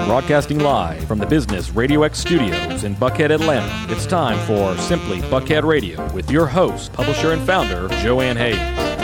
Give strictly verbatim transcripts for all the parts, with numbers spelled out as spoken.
Broadcasting live from the Business Radio X studios in Buckhead, Atlanta. It's time for Simply Buckhead Radio with your host, publisher, and founder, Joanne Hayes.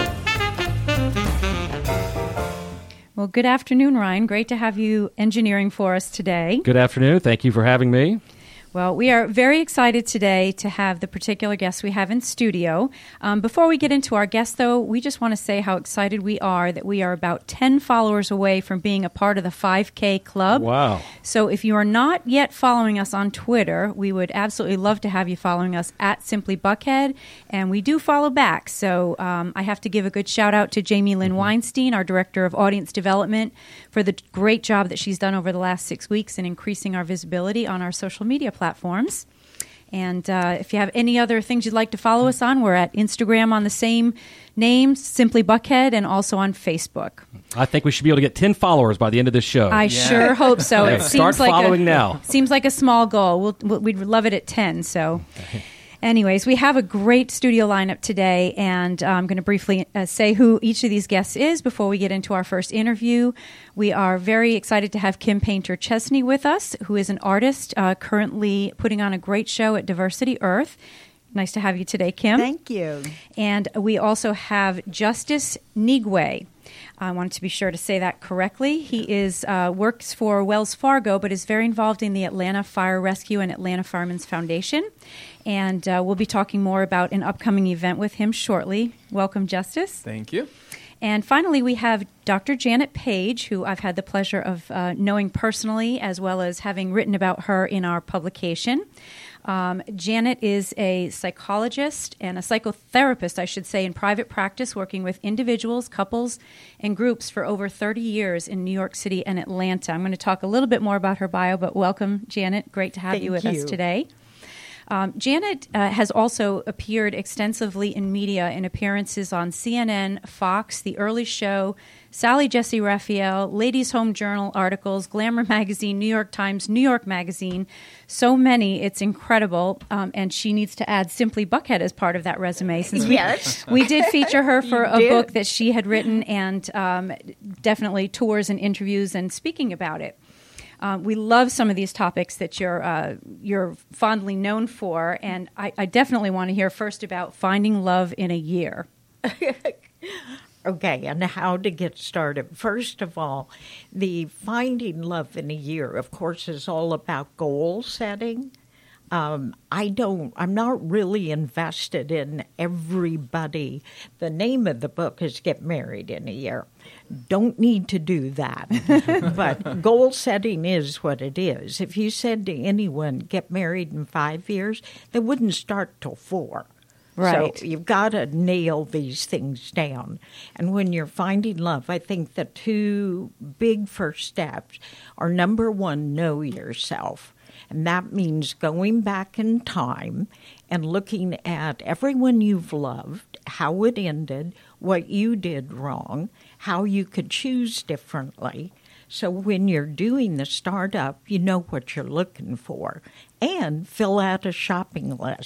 Well, good afternoon, Ryan. Great to have you engineering for us today. Good afternoon. Thank you for having me. Well, we are very excited today to have the particular guest we have in studio. Um, before we get into our guest, though, we just want to say how excited we are that we are about ten followers away from being a part of the five K Club. Wow. So if you are not yet following us on Twitter, we would absolutely love to have you following us at Simply Buckhead, and we do follow back. So um, I have to give a good shout out to Jamie Lynn mm-hmm. Weinstein, our Director of Audience Development, for the great job that she's done over the last six weeks in increasing our visibility on our social media platforms. platforms. And uh, if you have any other things you'd like to follow us on, we're at Instagram on the same name, Simply Buckhead, and also on Facebook. I think we should be able to get ten followers by the end of this show. I yeah. sure hope so. Yeah, It start seems like following a, now. Seems like a small goal. We'll, we'll, we'd love it at ten, so... Anyways, we have a great studio lineup today, and uh, I'm going to briefly uh, say who each of these guests is before we get into our first interview. We are very excited to have Kim Painter Chesney with us, who is an artist uh, currently putting on a great show at Diversity Earth. Nice to have you today, Kim. Thank you. And we also have Justice Nigwe. I wanted to be sure to say that correctly. He is uh, works for Wells Fargo, but is very involved in the Atlanta Fire Rescue and Atlanta Firemen's Foundation. And uh, we'll be talking more about an upcoming event with him shortly. Welcome, Justice. Thank you. And finally, we have Doctor Janet Page, who I've had the pleasure of uh, knowing personally, as well as having written about her in our publication. Um, Janet is a psychologist and a psychotherapist, I should say, in private practice, working with individuals, couples, and groups for over thirty years in New York City and Atlanta. I'm going to talk a little bit more about her bio, but welcome, Janet. Great to have Thank you with you. us today. Um, Janet uh, has also appeared extensively in media in appearances on C N N, Fox, The Early Show, Sally Jessy Raphael, Ladies Home Journal articles, Glamour Magazine, New York Times, New York Magazine. So many, it's incredible. Um, and she needs to add Simply Buckhead as part of that resume. Since we, yes. we did feature her for a did. book that she had written, and um, definitely tours and interviews and speaking about it. Uh, we love some of these topics that you're uh, you're fondly known for, and I, I definitely want to hear first about finding love in a year. Okay, and how to get started. First of all, the finding love in a year, of course, is all about goal setting. Um, I don't, I'm not really invested in everybody. The name of the book is Get Married in a Year. Don't need to do that. But goal setting is what it is. If you said to anyone, get married in five years, they wouldn't start till four. Right. So you've got to nail these things down. And when you're finding love, I think the two big first steps are, number one, know yourself. And that means going back in time and looking at everyone you've loved, how it ended, what you did wrong, how you could choose differently. So when you're doing the startup, you know what you're looking for. And fill out a shopping list.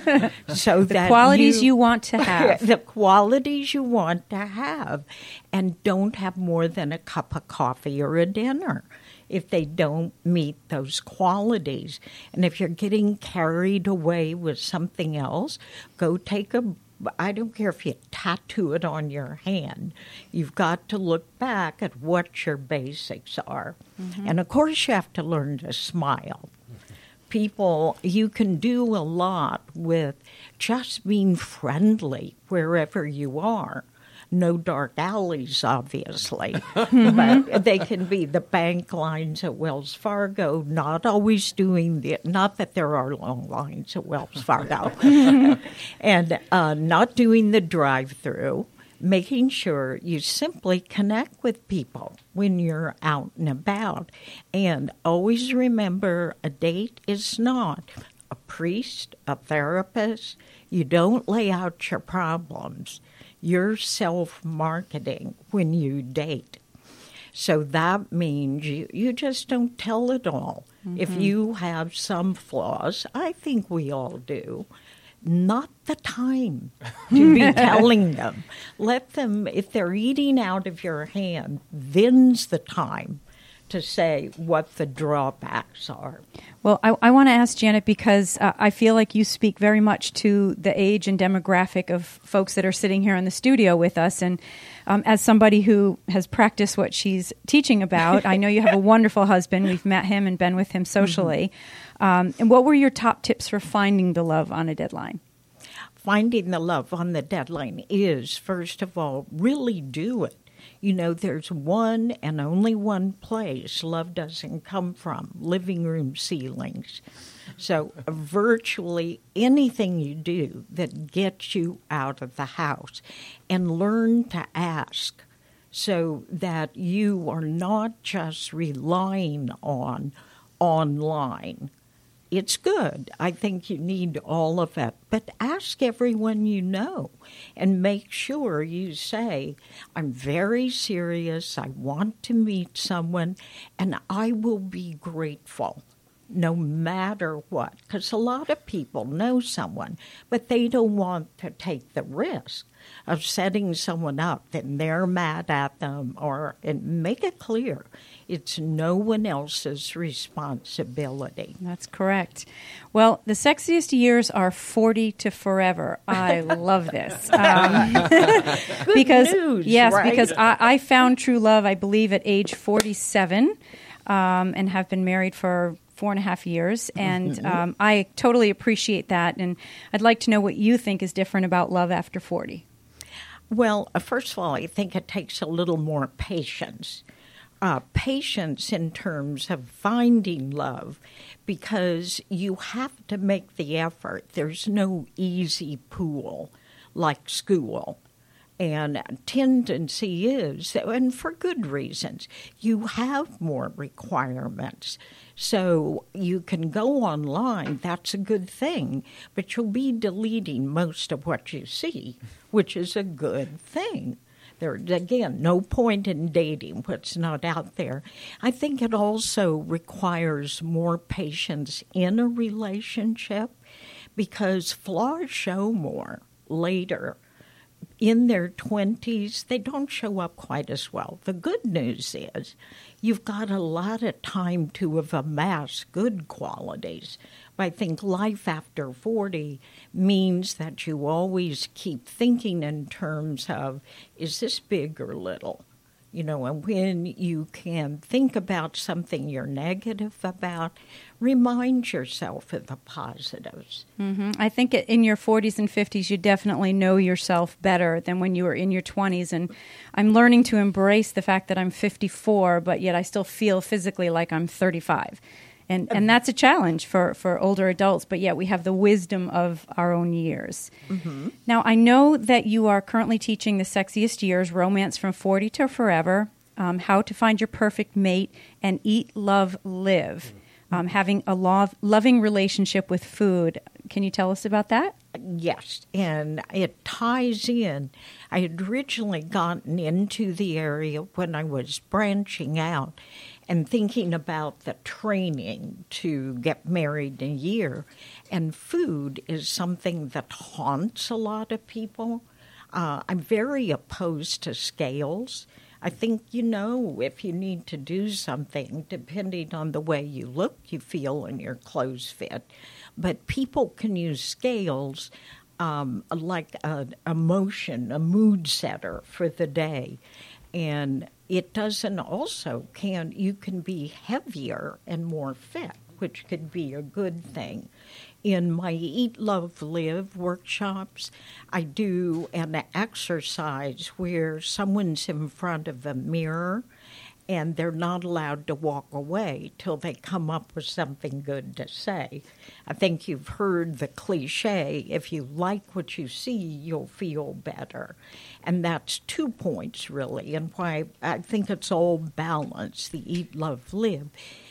So the that qualities you, you want to have. The qualities you want to have. And don't have more than a cup of coffee or a dinner if they don't meet those qualities. And if you're getting carried away with something else, go take a, I don't care if you tattoo it on your hand. You've got to look back at what your basics are. Mm-hmm. And of course you have to learn to smile. People, you can do a lot with just being friendly wherever you are. No dark alleys, obviously, but they can be the bank lines at Wells Fargo, not always doing the, not that there are long lines at Wells Fargo, and uh, not doing the drive-through, making sure you simply connect with people when you're out and about. And always remember, a date is not a priest, a therapist. You don't lay out your problems. You're self-marketing when you date. So that means you, you just don't tell it all. Mm-hmm. If you have some flaws, I think we all do, not the time to be telling them. Let them, if they're eating out of your hand, then's the time to say what the drawbacks are. Well, I, I want to ask Janet because uh, I feel like you speak very much to the age and demographic of folks that are sitting here in the studio with us. And um, as somebody who has practiced what she's teaching about, I know you have a wonderful husband. We've met him and been with him socially. Mm-hmm. Um, and what were your top tips for finding the love on a deadline? Finding the love on the deadline is, first of all, really do it. You know, there's one and only one place love doesn't come from, living room ceilings. So virtually anything you do that gets you out of the house, and learn to ask so that you are not just relying on online. It's good. I think you need all of it. But ask everyone you know and make sure you say, I'm very serious. I want to meet someone, and I will be grateful no matter what. Because a lot of people know someone, but they don't want to take the risk of setting someone up and they're mad at them, or and make it clear it's no one else's responsibility. That's correct. Well, the sexiest years are forty to forever. I love this. Um, Good because, news, yes, right? because I, I found true love, I believe, at age forty-seven, um, and have been married for four and a half years. And mm-hmm. um, I totally appreciate that. And I'd like to know what you think is different about love after forty. Well, uh, first of all, I think it takes a little more patience. Uh, patience in terms of finding love, because you have to make the effort. There's no easy pool like school. And tendency is, and for good reasons, you have more requirements. So you can go online, that's a good thing, but you'll be deleting most of what you see, which is a good thing. There, again, no point in dating what's not out there. I think it also requires more patience in a relationship, because flaws show more later. In their twenties, they don't show up quite as well. The good news is you've got a lot of time to have amassed good qualities. I think life after forty means that you always keep thinking in terms of, is this big or little? You know, and when you can think about something you're negative about, remind yourself of the positives. Mm-hmm. I think in your forties and fifties, you definitely know yourself better than when you were in your twenties. And I'm learning to embrace the fact that I'm fifty-four, but yet I still feel physically like I'm thirty-five. And and that's a challenge for, for older adults, but yet we have the wisdom of our own years. Mm-hmm. Now, I know that you are currently teaching The Sexiest Years, Romance from forty to Forever, um, How to Find Your Perfect Mate, and Eat, Love, Live, um, having a love, loving relationship with food. Can you tell us about that? Yes, and it ties in. I had originally gotten into the area when I was branching out and thinking about the training to get married in a year. And food is something that haunts a lot of people. Uh, I'm very opposed to scales. I think, you know, if you need to do something, depending on the way you look, you feel, and your clothes fit. But people can use scales um, like an emotion, a mood setter for the day. And it doesn't also can, you can be heavier and more fit, which could be a good thing. In my Eat, Love, Live workshops, I do an exercise where someone's in front of a mirror and they're not allowed to walk away till they come up with something good to say. I think you've heard the cliche, if you like what you see, you'll feel better. And that's two points, really, and why I think it's all balanced, the Eat, Love, Live,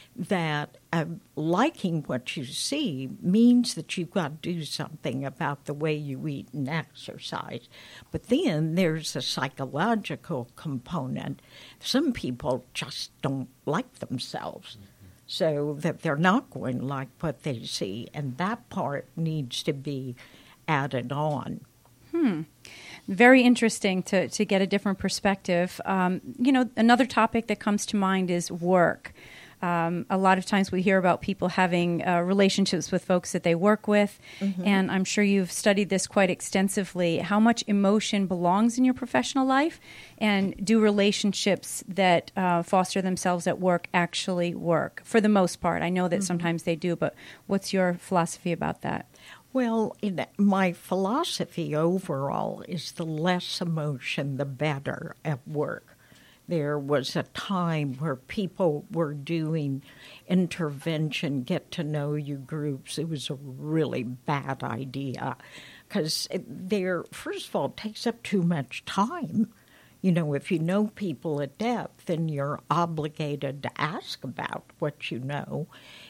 that uh, liking what you see means that you've got to do something about the way you eat and exercise. But then there's a psychological component. Some people just don't like themselves, mm-hmm. so that they're not going to like what they see, and that part needs to be added on. Hmm. Very interesting to, to get a different perspective. Um, you know, another topic that comes to mind is work. Um, a lot of times we hear about people having uh, relationships with folks that they work with, mm-hmm. and I'm sure you've studied this quite extensively. How much emotion belongs in your professional life, and do relationships that uh, foster themselves at work actually work? For the most part, I know that mm-hmm. sometimes they do, but what's your philosophy about that? Well, in my philosophy overall is the less emotion, the better at work. There was a time where people were doing intervention, get-to-know-you groups. It was a really bad idea because there, first of all, it takes up too much time. You know, if you know people at depth, then you're obligated to ask about what you know.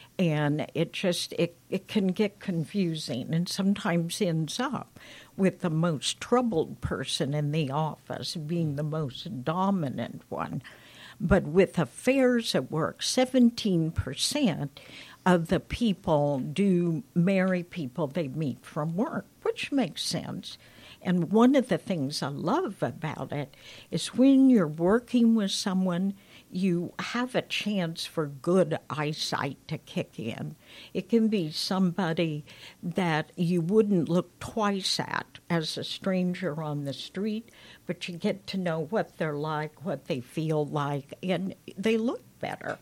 And it just, it, it can get confusing and sometimes ends up with the most troubled person in the office being the most dominant one. But with affairs at work, seventeen percent of the people do marry people they meet from work, which makes sense. And one of the things I love about it is when you're working with someone, you have a chance for good eyesight to kick in. It can be somebody that you wouldn't look twice at as a stranger on the street, but you get to know what they're like, what they feel like, and they look better.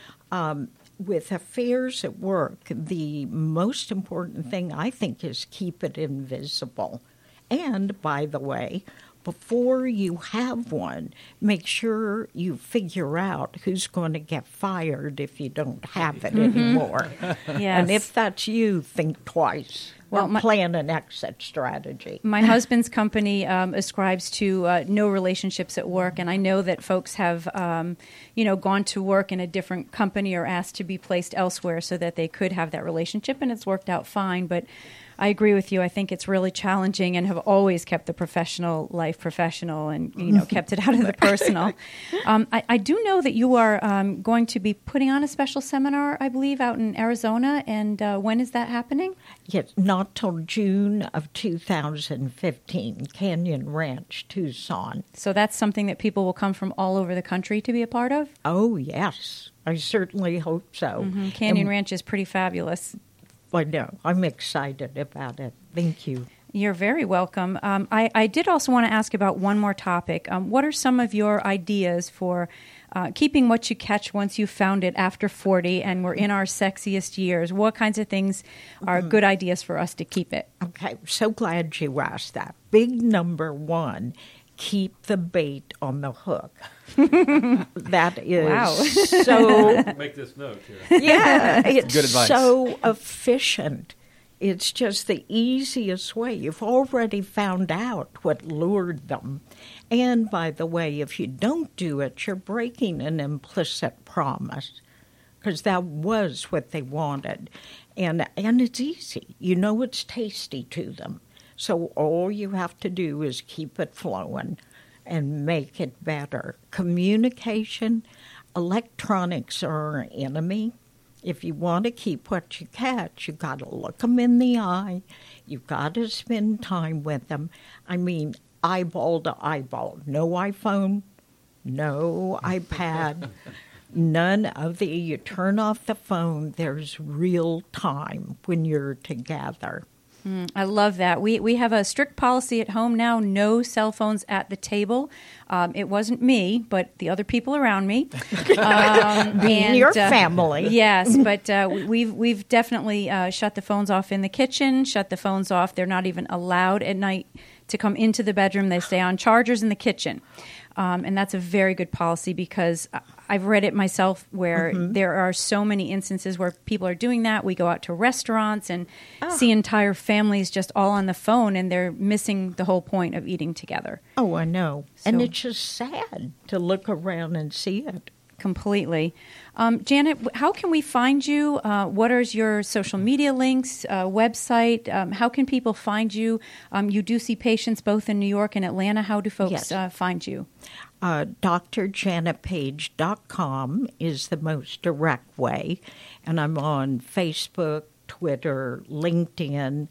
Um, with affairs at work, the most important thing, I think, is keep it invisible. And, by the way, before you have one, make sure you figure out who's going to get fired if you don't have it mm-hmm. anymore. Yes. And if that's you, think twice. Well, or my, plan an exit strategy. My husband's company um, ascribes to uh, no relationships at work, and I know that folks have, um, you know, gone to work in a different company or asked to be placed elsewhere so that they could have that relationship, and it's worked out fine. But I agree with you. I think it's really challenging, and have always kept the professional life professional, and you know, kept it out of the personal. Um, I, I do know that you are um, going to be putting on a special seminar, I believe, out in Arizona. And uh, when is that happening? Yes, not till June of two thousand fifteen. Canyon Ranch, Tucson. So that's something that people will come from all over the country to be a part of? Oh yes, I certainly hope so. Mm-hmm. Canyon and, Ranch is pretty fabulous. I know. I'm excited about it. Thank you. You're very welcome. Um, I, I did also want to ask about one more topic. Um, what are some of your ideas for uh, keeping what you catch once you've found it after forty and we're in our sexiest years? What kinds of things are mm-hmm. good ideas for us to keep it? Okay, so glad you asked that. Big number one, keep the bait on the hook. That is wow. so... Make this note here. Yeah, it's good advice. So efficient. It's just the easiest way. You've already found out what lured them. And, by the way, if you don't do it, you're breaking an implicit promise, because that was what they wanted. And, and it's easy. You know it's tasty to them. So all you have to do is keep it flowing and make it better. Communication, electronics are our enemy. If you want to keep what you catch, you got to look them in the eye. You've got to spend time with them. I mean, eyeball to eyeball. No iPhone, no iPad, none of the, you turn off the phone, there's real time when you're together. Mm, I love that. We we have a strict policy at home now, no cell phones at the table. Um, it wasn't me, but the other people around me. Um, and, your uh, family. Yes, but uh, we've, we've definitely uh, shut the phones off in the kitchen, shut the phones off. They're not even allowed at night to come into the bedroom. They stay on chargers in the kitchen. Um, and that's a very good policy, because I've read it myself where mm-hmm. there are so many instances where people are doing that. We go out to restaurants and oh. see entire families just all on the phone, and they're missing the whole point of eating together. Oh, I know. So, and it's just sad to look around and see it. Completely. Um, Janet, how can we find you? Uh, what are your social media links, uh, website? Um, how can people find you? Um, you do see patients both in New York and Atlanta. How do folks yes. uh, find you? Uh, D R janet page dot com is the most direct way. And I'm on Facebook, Twitter, LinkedIn,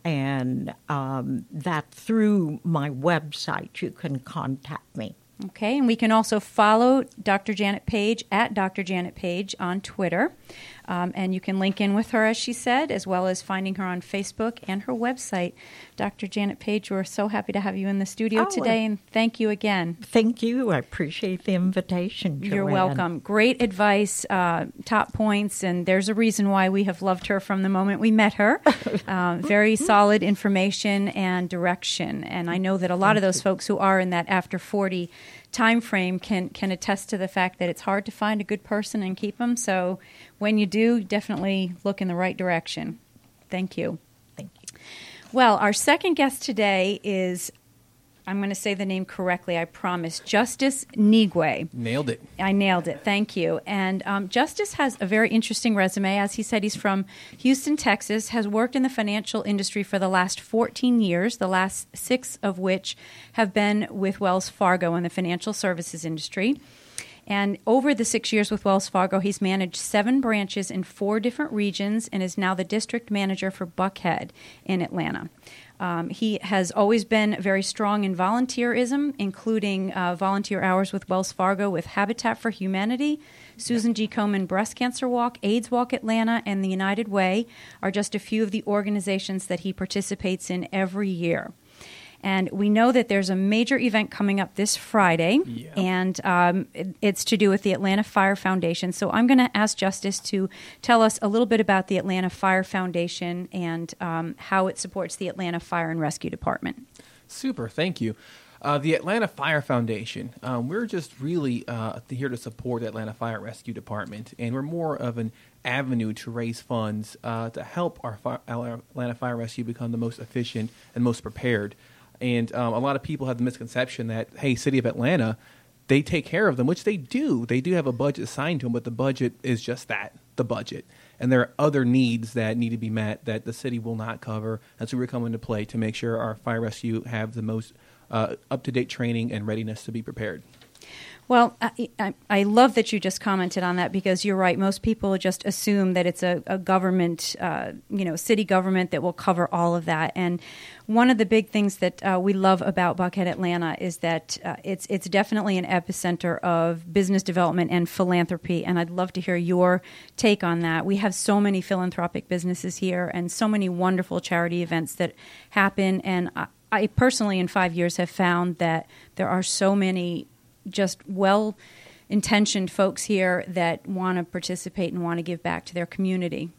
and um, that through my website you can contact me. Okay, and we can also follow Doctor Janet Page at Doctor Janet Page on Twitter. Um, and you can link in with her, as she said, as well as finding her on Facebook and her website. Doctor Janet Page, we're so happy to have you in the studio oh, today, and thank you again. Thank you. I appreciate the invitation, Joanne. You're welcome. Great advice, uh, top points, and there's a reason why we have loved her from the moment we met her. uh, very solid information and direction. And I know that a lot thank of those you. folks who are in that after forty time frame can can attest to the fact that it's hard to find a good person and keep them. So when you do, definitely look in the right direction. Thank you. Thank you. Well, our second guest today is, I'm going to say the name correctly, I promise, Justice Nigwe. Nailed it. I nailed it. Thank you. And um, Justice has a very interesting resume. As he said, he's from Houston, Texas, has worked in the financial industry for the last fourteen years, the last six of which have been with Wells Fargo in the financial services industry. And over the six years with Wells Fargo, he's managed seven branches in four different regions and is now the district manager for Buckhead in Atlanta. Um, he has always been very strong in volunteerism, including uh, volunteer hours with Wells Fargo with Habitat for Humanity, Susan G. Komen Breast Cancer Walk, AIDS Walk Atlanta, and the United Way are just a few of the organizations that he participates in every year. And we know that there's a major event coming up this Friday, yeah. and um, it, it's to do with the Atlanta Fire Foundation. So I'm going to ask Justice to tell us a little bit about the Atlanta Fire Foundation and um, how it supports the Atlanta Fire and Rescue Department. Super, thank you. Uh, the Atlanta Fire Foundation, um, we're just really uh, here to support the Atlanta Fire and Rescue Department, and we're more of an avenue to raise funds uh, to help our, fi- our Atlanta Fire Rescue become the most efficient and most prepared. And um, a lot of people have the misconception that, hey, City of Atlanta, they take care of them, which they do. They do have a budget assigned to them, but the budget is just that, the budget. And there are other needs that need to be met that the city will not cover. And so we're coming to play to make sure our fire rescue have the most uh, up-to-date training and readiness to be prepared. Well, I, I, I love that you just commented on that, because you're right. Most people just assume that it's a, a government, uh, you know, city government that will cover all of that. And one of the big things that uh, we love about Buckhead, Atlanta, is that uh, it's it's definitely an epicenter of business development and philanthropy. And I'd love to hear your take on that. We have so many philanthropic businesses here and so many wonderful charity events that happen. And I, I personally, in five years, have found that there are so many just well-intentioned folks here that want to participate and want to give back to their community.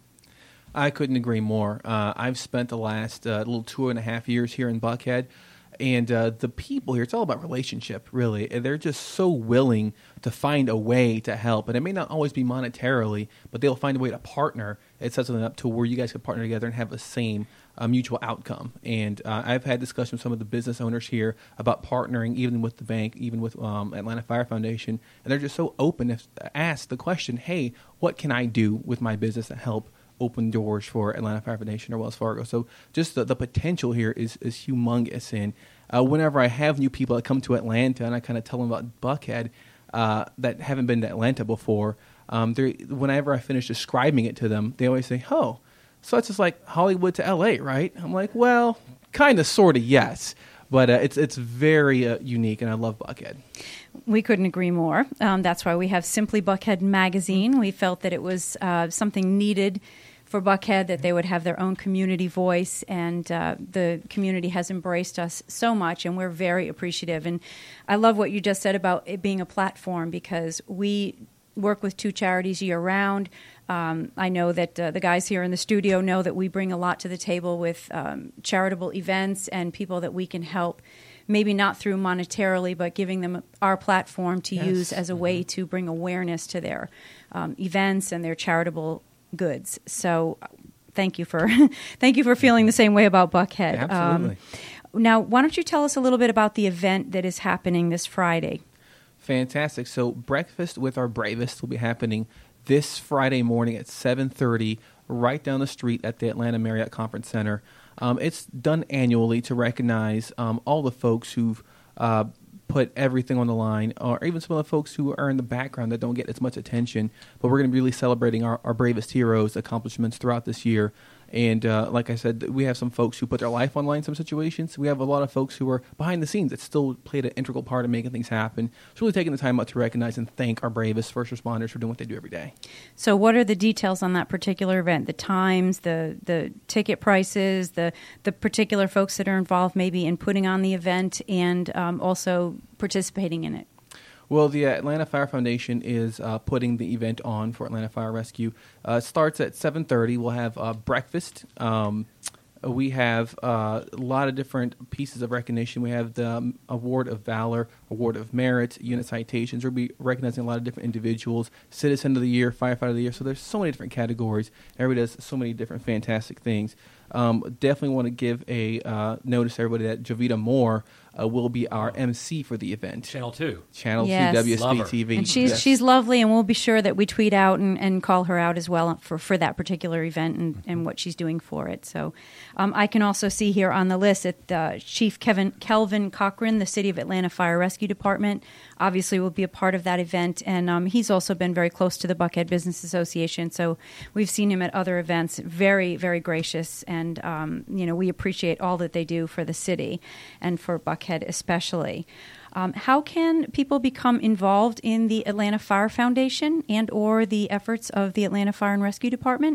I couldn't agree more. Uh, I've spent the last uh, little two and a half years here in Buckhead, and uh, the people here, it's all about relationship, really. And they're just so willing to find a way to help. And it may not always be monetarily, but they'll find a way to partner. It sets something up to where you guys can partner together and have the same uh, mutual outcome. And uh, I've had discussions with some of the business owners here about partnering, even with the bank, even with um, Atlanta Fire Foundation. And they're just so open to ask the question, hey, what can I do with my business to help open doors for Atlanta Fire Foundation or Wells Fargo? So just the, the potential here is, is humongous. And uh, whenever I have new people that come to Atlanta and I kind of tell them about Buckhead uh, that haven't been to Atlanta before, um, whenever I finish describing it to them, they always say, oh, so it's just like Hollywood to L A, right? I'm like, well, kind of, sort of, yes. But uh, it's it's very uh, unique, and I love Buckhead. We couldn't agree more. Um, that's why we have Simply Buckhead magazine. We felt that it was uh, something needed for Buckhead, that they would have their own community voice, and uh, the community has embraced us so much, and we're very appreciative. And I love what you just said about it being a platform, because we work with two charities year-round. Um, I know that uh, the guys here in the studio know that we bring a lot to the table with um, charitable events and people that we can help, maybe not through monetarily, but giving them our platform to yes. use as a way mm-hmm. to bring awareness to their um, events and their charitable goods. So thank you for thank you for feeling the same way about Buckhead. Absolutely. Um, now, why don't you tell us a little bit about the event that is happening this Friday? Fantastic. So Breakfast with Our Bravest will be happening this Friday morning at seven thirty right down the street at the Atlanta Marriott Conference Center. Um, it's done annually to recognize um, all the folks who've uh, put everything on the line, or even some of the folks who are in the background that don't get as much attention. But we're going to be really celebrating our, our bravest heroes' accomplishments throughout this year. And uh, like I said, we have some folks who put their life online in some situations. We have a lot of folks who are behind the scenes that still played an integral part in making things happen. It's really taking the time out to recognize and thank our bravest first responders for doing what they do every day. So what are the details on that particular event? The times, the the ticket prices, the, the particular folks that are involved maybe in putting on the event and um, also participating in it? Well, the Atlanta Fire Foundation is uh, putting the event on for Atlanta Fire Rescue. Uh, it starts at seven thirty. We'll have uh, breakfast. Um, we have uh, a lot of different pieces of recognition. We have the um, Award of Valor, Award of Merit, unit citations. We'll be recognizing a lot of different individuals, Citizen of the Year, Firefighter of the Year. So there's so many different categories. Everybody does so many different fantastic things. Um, definitely want to give a uh, notice to everybody that Jovita Moore uh, will be our M C for the event. Channel two. Channel Yes. two, W S Love B her. T V. And she's Yes. she's lovely, and we'll be sure that we tweet out and, and call her out as well for, for that particular event and, and what she's doing for it. So um, I can also see here on the list that uh, Chief Kevin Kelvin Cochran, the City of Atlanta Fire Rescue Department, obviously will be a part of that event. And um, he's also been very close to the Buckhead Business Association. So we've seen him at other events, very, very gracious. And, um, you know, we appreciate all that they do for the city and for Buckhead especially. Um, how can people become involved in the Atlanta Fire Foundation and or the efforts of the Atlanta Fire and Rescue Department?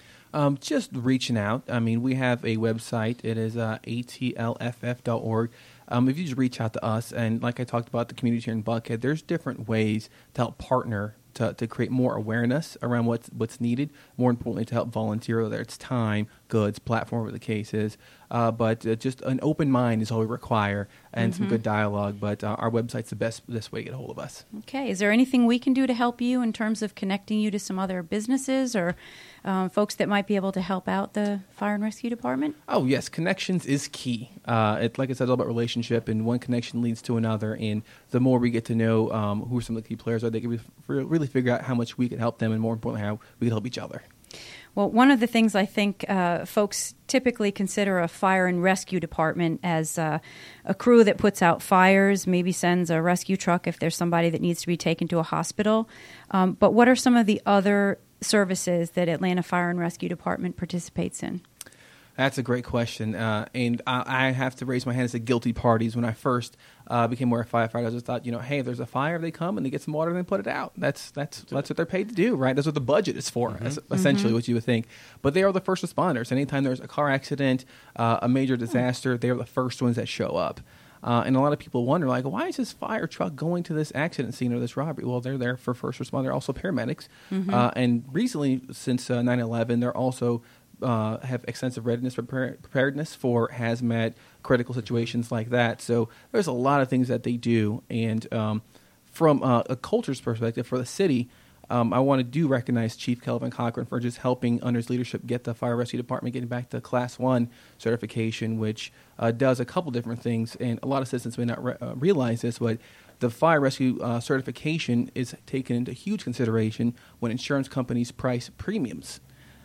Um, just reaching out. I mean, we have a website. It is uh, A T L F F dot org. Um, if you just reach out to us, and like I talked about the community here in Buckhead, there's different ways to help partner to, to create more awareness around what's what's needed. More importantly, to help volunteer, whether it's time, goods, platform, whatever the case is. Uh, but uh, just an open mind is all we require, and mm-hmm. some good dialogue. But uh, our website's the best best way to get a hold of us. Okay. Is there anything we can do to help you in terms of connecting you to some other businesses or um, folks that might be able to help out the Fire and Rescue Department? Oh, yes. Connections is key. Uh, it, like I said, it's all about relationship, and one connection leads to another. And the more we get to know um, who some of the key players are, they can really figure out how much we can help them, and more importantly, how we can help each other. Well, one of the things I think uh, folks typically consider a fire and rescue department as uh, a crew that puts out fires, maybe sends a rescue truck if there's somebody that needs to be taken to a hospital. Um, but what are some of the other services that Atlanta Fire and Rescue Department participates in? That's a great question, uh, and I, I have to raise my hand as a guilty parties. When I first uh, became more a firefighter, I just thought, you know, hey, if there's a fire, they come and they get some water and they put it out. That's that's that's what they're paid to do, right? That's what the budget is for, mm-hmm. That's essentially mm-hmm. what you would think. But they are the first responders. Anytime there's a car accident, uh, a major disaster, they are the first ones that show up. Uh, and a lot of people wonder, like, why is this fire truck going to this accident scene or this robbery? Well, they're there for first responder. They're also paramedics. Mm-hmm. Uh, and recently, since uh, nine eleven, they're also Uh, have extensive readiness prepar- preparedness for hazmat, critical situations like that. So there's a lot of things that they do. And um, from uh, a culture's perspective for the city, um, I want to do recognize Chief Kelvin Cochran for just helping under his leadership get the Fire Rescue Department getting back to Class one certification, which uh, does a couple different things. And a lot of citizens may not re- uh, realize this, but the Fire Rescue uh, certification is taken into huge consideration when insurance companies price premiums.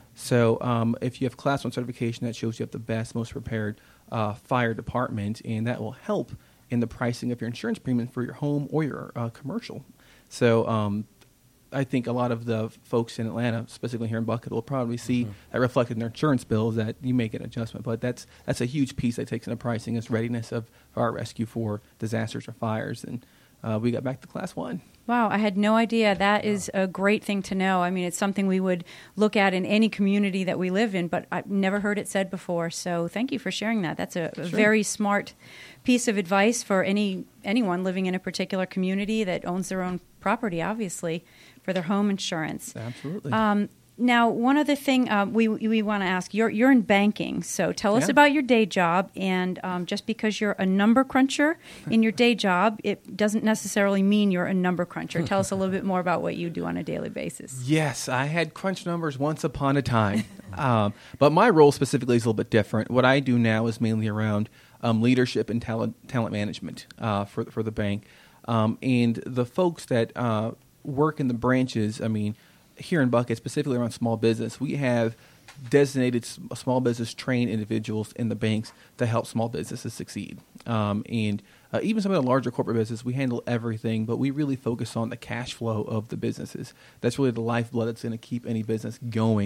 So um, if you have Class one certification, that shows you have the best, most prepared uh, fire department, and that will help in the pricing of your insurance premium for your home or your uh, commercial. So um, I think a lot of the folks in Atlanta, specifically here in Buckhead, will probably see mm-hmm. that reflected in their insurance bills, that you make an adjustment. But that's that's a huge piece that takes into pricing is readiness of fire rescue for disasters or fires. And uh, we got back to Class one. Wow, I had no idea. That is a great thing to know. I mean, it's something we would look at in any community that we live in, but I've never heard it said before. So thank you for sharing that. That's a, a sure. very smart piece of advice for any anyone living in a particular community that owns their own property, obviously, for their home insurance. Absolutely. Um, Now, one other thing uh, we we want to ask, you're you're in banking, so tell us yeah. about your day job. And um, just because you're a number cruncher in your day job, it doesn't necessarily mean you're a number cruncher. Tell us a little bit more about what you do on a daily basis. Yes, I had crunch numbers once upon a time, um, but my role specifically is a little bit different. What I do now is mainly around um, leadership and talent talent management uh, for for the bank, um, and the folks that uh, work in the branches. I mean. Here in Buckhead, specifically around small business, we have designated small business trained individuals in the banks to help small businesses succeed. Um, and uh, even some of the larger corporate business, we handle everything, but we really focus on the cash flow of the businesses. That's really the lifeblood that's going to keep any business going.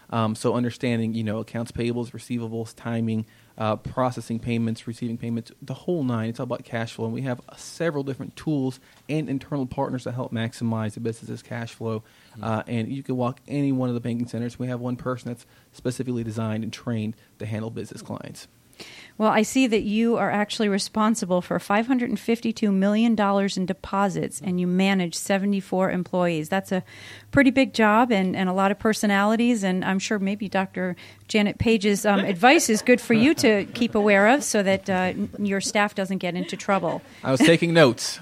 Um, so understanding, you know, accounts payables, receivables, timing, uh, processing payments, receiving payments, the whole nine. It's all about cash flow. And we have several different tools and internal partners that help maximize the business's cash flow. Mm-hmm. Uh, and you can walk any one of the banking centers. We have one person that's specifically designed and trained to handle business clients. Well, I see that you are actually responsible for five hundred fifty-two million dollars in deposits, and you manage seventy-four employees. That's a pretty big job and, and a lot of personalities, and I'm sure maybe Doctor Janet Page's um, advice is good for you to keep aware of so that uh, your staff doesn't get into trouble. I was taking notes.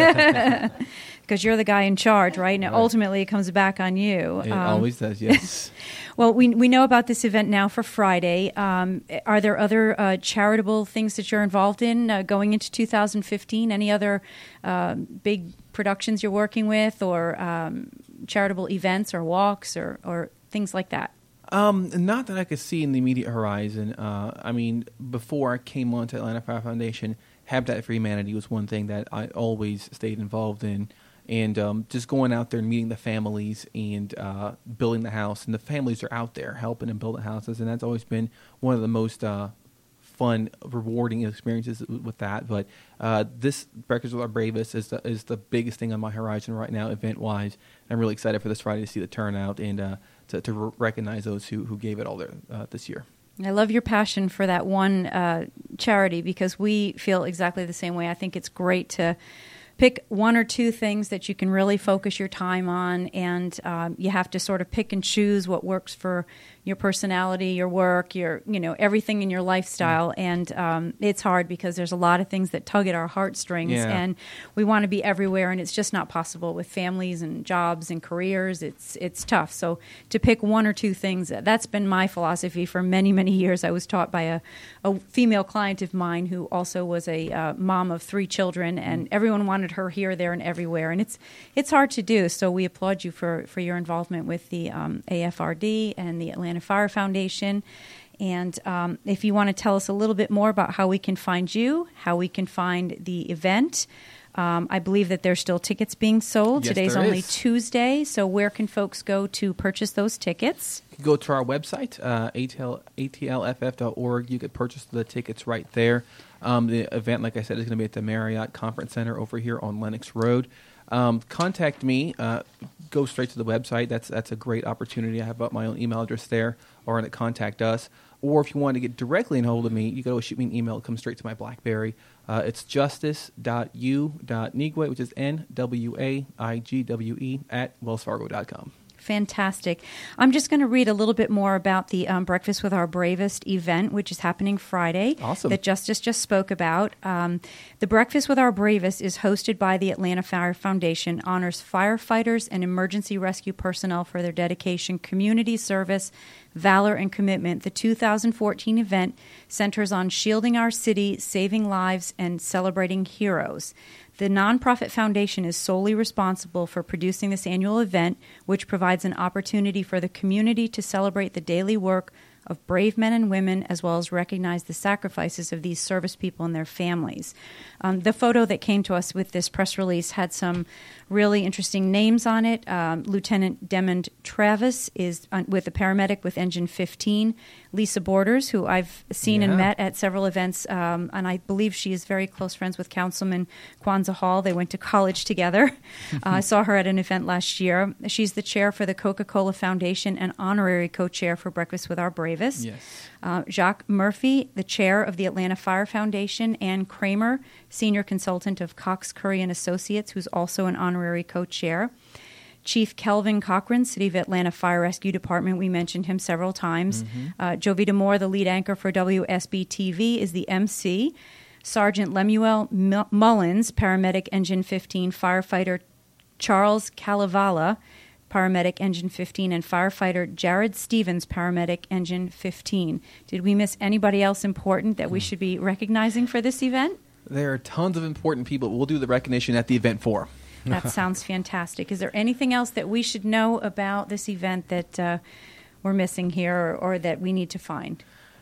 Because you're the guy in charge, right? And right. ultimately it comes back on you. It um, always does, yes. Well, we we know about this event now for Friday. Um, are there other uh, charitable things that you're involved in uh, going into two thousand fifteen? Any other uh, big productions you're working with, or um, charitable events or walks or, or things like that? Um, not that I could see in the immediate horizon. Uh, I mean, before I came on to Atlanta Fire Foundation, Habitat for Humanity was one thing that I always stayed involved in. And um, just going out there and meeting the families and uh, building the house. And the families are out there helping and building houses. And that's always been one of the most uh, fun, rewarding experiences with that. But uh, this Breakfast with Our Bravest is the, is the biggest thing on my horizon right now, event-wise. I'm really excited for this Friday to see the turnout and uh, to, to re- recognize those who, who gave it all there uh, this year. I love your passion for that one uh, charity, because we feel exactly the same way. I think it's great to pick one or two things that you can really focus your time on, and um, you have to sort of pick and choose what works for your personality, your work, your, you know, everything in your lifestyle. Mm. And um, it's hard because there's a lot of things that tug at our heartstrings, yeah. and we want to be everywhere, and it's just not possible with families and jobs and careers. It's it's tough. So to pick one or two things, that's been my philosophy for many, many years. I was taught by a, a female client of mine who also was a uh, mom of three children, and mm. everyone wanted her here, there, and everywhere. And it's it's hard to do. So we applaud you for, for your involvement with the um, A F R D and the Atlanta Fire Foundation. And um, if you want to tell us a little bit more about how we can find you, how we can find the event, um, I believe that there's still tickets being sold. Yes, Today's there only is. Tuesday, so where can folks go to purchase those tickets? You can go to our website, uh, A T L F F dot org. You could purchase the tickets right there. Um, the event, like I said, is going to be at the Marriott Conference Center over here on Lenox Road. Um, contact me. Uh, go straight to the website. That's that's a great opportunity. I have my own email address there, or to contact us. Or if you want to get directly in hold of me, you can go shoot me an email. It comes straight to my BlackBerry. Uh, it's justice dot u dot nigwe, which is N W A I G W E, at wells fargo dot com. Fantastic. I'm just going to read a little bit more about the um, Breakfast with Our Bravest event, which is happening Friday. Awesome. That Justice just spoke about. Um, the Breakfast with Our Bravest is hosted by the Atlanta Fire Foundation, honors firefighters and emergency rescue personnel for their dedication, community service, valor, and commitment. The two thousand fourteen event centers on shielding our city, saving lives, and celebrating heroes. The nonprofit foundation is solely responsible for producing this annual event, which provides an opportunity for the community to celebrate the daily work of brave men and women, as well as recognize the sacrifices of these service people and their families. Um, the photo that came to us with this press release had some really interesting names on it. Um, Lieutenant Demond Travis is on, with a paramedic with Engine fifteen. Lisa Borders, who I've seen yeah. and met at several events, um, and I believe she is very close friends with Councilman Kwanzaa Hall. They went to college together. uh, I saw her at an event last year. She's the chair for the Coca-Cola Foundation and honorary co-chair for Breakfast with Our Bravest. Yes. Uh, Jacques Murphy, the chair of the Atlanta Fire Foundation. Ann Kramer, senior consultant of Cox, Curry and Associates, who's also an honorary co-chair. Chief Kelvin Cochran, City of Atlanta Fire Rescue Department. We mentioned him several times. Mm-hmm. Uh, Jovita Moore, the lead anchor for W S B T V, is the M C. Sergeant Lemuel M- Mullins, paramedic Engine fifteen, firefighter Charles Calavala, paramedic Engine fifteen, and firefighter Jared Stevens, paramedic Engine fifteen. Did we miss anybody else important that we should be recognizing for this event? There are tons of important people we'll do the recognition at the event for. That sounds fantastic. Is there anything else that we should know about this event that uh, we're missing here, or, or that we need to find?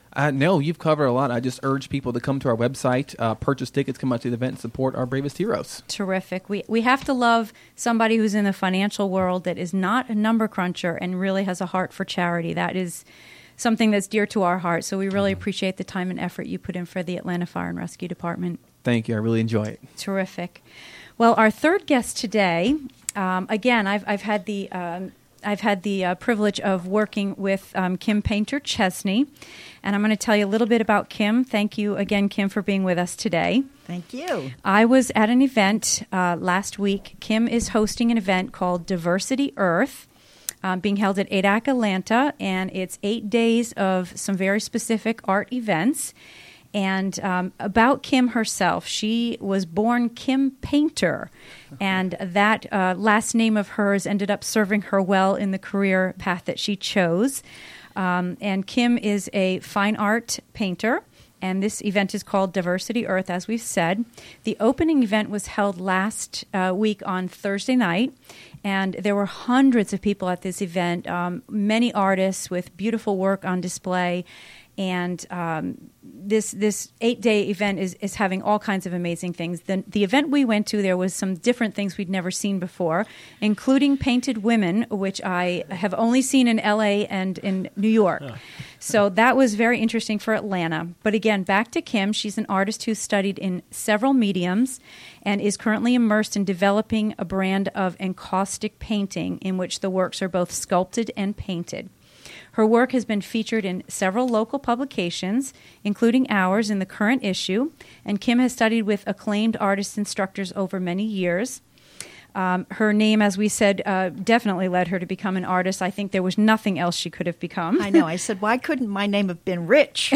Uh, no, you've covered a lot. I just urge people to come to our website, uh, purchase tickets, come out to the event, and support our bravest heroes. Terrific. We we have to love somebody who's in the financial world that is not a number cruncher and really has a heart for charity. That is something that's dear to our heart. So we really appreciate the time and effort you put in for the Atlanta Fire and Rescue Department. Thank you. I really enjoy it. Terrific. Well, our third guest today, um, again, I've I've had the um, I've had the uh, privilege of working with um, Kim Painter Chesney, and I'm going to tell you a little bit about Kim. Thank you again, Kim, for being with us today. Thank you. I was at an event uh, last week. Kim is hosting an event called Diversity Earth, um, being held at A D A C Atlanta, and it's eight days of some very specific art events. And um, about Kim herself, she was born Kim Painter, and that uh, last name of hers ended up serving her well in the career path that she chose. Um, and Kim is a fine art painter, and this event is called Diversity Earth, as we've said. The opening event was held last uh, week on Thursday night, and there were hundreds of people at this event, um, many artists with beautiful work on display. And um, this this eight-day event is, is having all kinds of amazing things. The, the event we went to, there was some different things we'd never seen before, including painted women, which I have only seen in L A and in New York. Oh. So that was very interesting for Atlanta. But again, back to Kim. She's an artist who studied in several mediums and is currently immersed in developing a brand of encaustic painting in which the works are both sculpted and painted. Her work has been featured in several local publications, including ours in the current issue, and Kim has studied with acclaimed artist instructors over many years. Um, her name, as we said, uh, definitely led her to become an artist. I think there was nothing else she could have become. I know. I said, why couldn't my name have been Rich?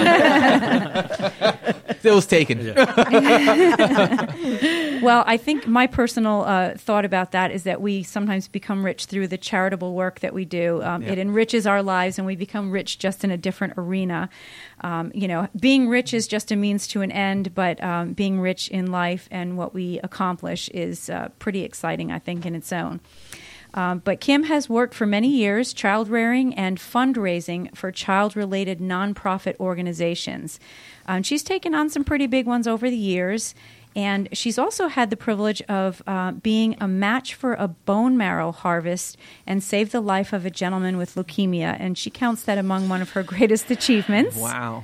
It was taken. Well, I think my personal uh, thought about that is that we sometimes become rich through the charitable work that we do. Um, yeah. It enriches our lives, and we become rich just in a different arena. Um, you know, being rich is just a means to an end, but um, being rich in life and what we accomplish is uh, pretty exciting, I think, in its own. Um, but Kim has worked for many years child rearing and fundraising for child-related nonprofit organizations. Um, she's taken on some pretty big ones over the years, and she's also had the privilege of uh, being a match for a bone marrow harvest and saved the life of a gentleman with leukemia, and she counts that among one of her greatest achievements. Wow.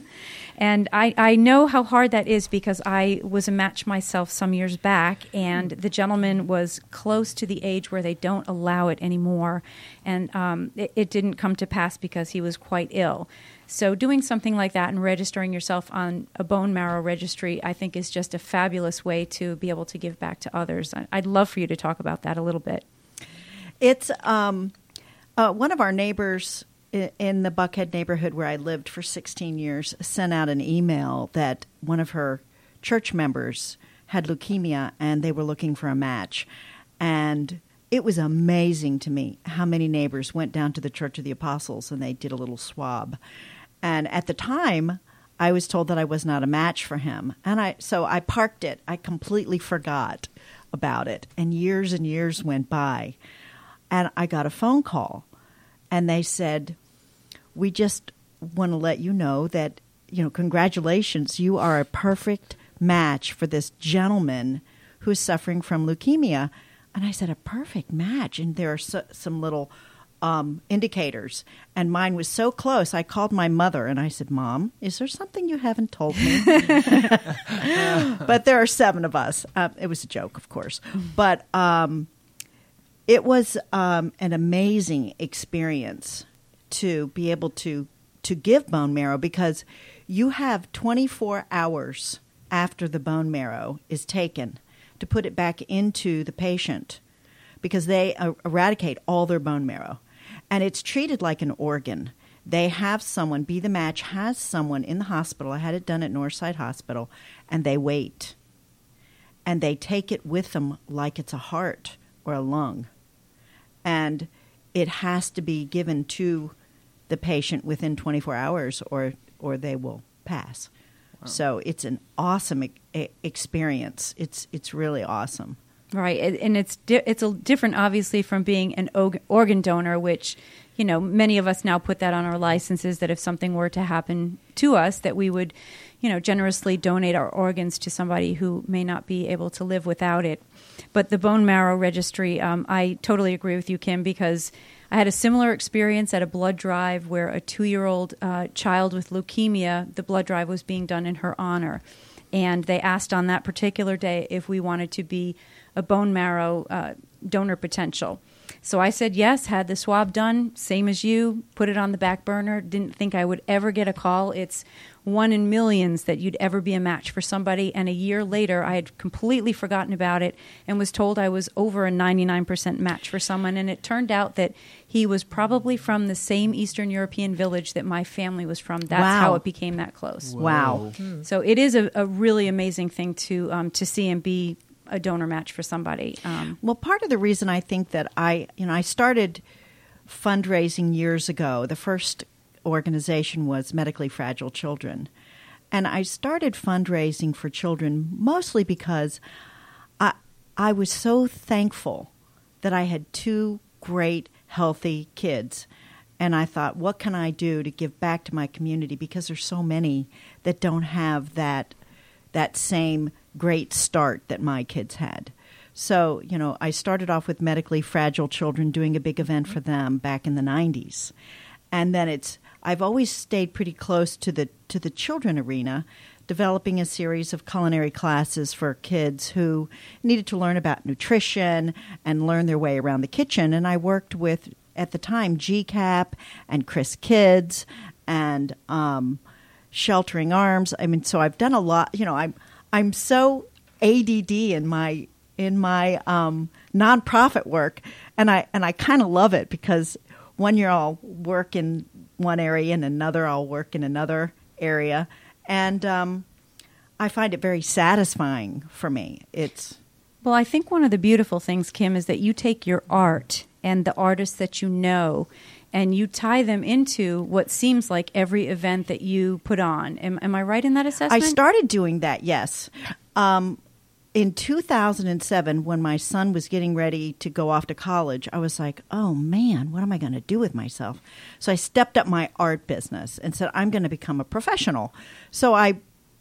And I, I know how hard that is because I was a match myself some years back, and the gentleman was close to the age where they don't allow it anymore, and um, it, it didn't come to pass because he was quite ill. So doing something like that and registering yourself on a bone marrow registry, I think, is just a fabulous way to be able to give back to others. I'd love for you to talk about that a little bit. It's um, uh, one of our neighbors in the Buckhead neighborhood where I lived for sixteen years sent out an email that one of her church members had leukemia and they were looking for a match. And it was amazing to me how many neighbors went down to the Church of the Apostles and they did a little swab. And at the time, I was told that I was not a match for him. And I so I parked it. I completely forgot about it. And years and years went by. And I got a phone call. And they said, we just want to let you know that, you know, congratulations, you are a perfect match for this gentleman who's suffering from leukemia. And I said, a perfect match? And there are so, some little um, indicators. And mine was so close, I called my mother and I said, Mom, is there something you haven't told me? But there are seven of us. Uh, it was a joke, of course. But um, it was um, an amazing experience to be able to to give bone marrow, because you have twenty-four hours after the bone marrow is taken to put it back into the patient, because they er- eradicate all their bone marrow. And it's treated like an organ. They have someone, Be the Match has someone in the hospital. I had it done at Northside Hospital, and they wait. And they take it with them like it's a heart or a lung. And it has to be given to the patient within twenty-four hours or or they will pass. Wow. So it's an awesome e- experience. It's it's really awesome. Right, and and it's di- it's a different, obviously, from being an og- organ donor, which, you know, many of us now put that on our licenses, that if something were to happen to us, that we would, you know, generously donate our organs to somebody who may not be able to live without it. But the bone marrow registry, um, I totally agree with you, Kim, because I had a similar experience at a blood drive where a two-year-old uh, child with leukemia, the blood drive was being done in her honor. And they asked on that particular day if we wanted to be a bone marrow uh, donor potential. So I said yes, had the swab done, same as you, put it on the back burner, didn't think I would ever get a call. It's one in millions that you'd ever be a match for somebody. And a year later, I had completely forgotten about it and was told I was over a ninety-nine percent match for someone. And it turned out that he was probably from the same Eastern European village that my family was from. That's Wow. how it became that close. Wow. So it is a, a really amazing thing to um, to see and be a donor match for somebody. Um, Well, part of the reason I think that I, you know, I started fundraising years ago. The first organization was Medically Fragile Children. And I started fundraising for children mostly because I, I was so thankful that I had two great, healthy kids. And I thought, what can I do to give back to my community? Because there's so many that don't have that that same great start that my kids had. So, you know, I started off with Medically Fragile Children, doing a big event for them back in the nineties. And then it's I've always stayed pretty close to the to the children arena, developing a series of culinary classes for kids who needed to learn about nutrition and learn their way around the kitchen. And I worked with, at the time, G CAP and Chris Kids and um, Sheltering Arms. I mean, so I've done a lot. You know, I'm I'm so A D D in my in my um, nonprofit work, and I and I kind of love it because one year I'll work in one area and another I'll work in another area, and um, I find it very satisfying for me. It's well, I think one of the beautiful things, Kim, is that you take your art and the artists that you know, and you tie them into what seems like every event that you put on. Am, am I right in that assessment? I started doing that, yes. Um, in two thousand seven, when my son was getting ready to go off to college, I was like, oh, man, what am I going to do with myself? So I stepped up my art business and said, I'm going to become a professional. So I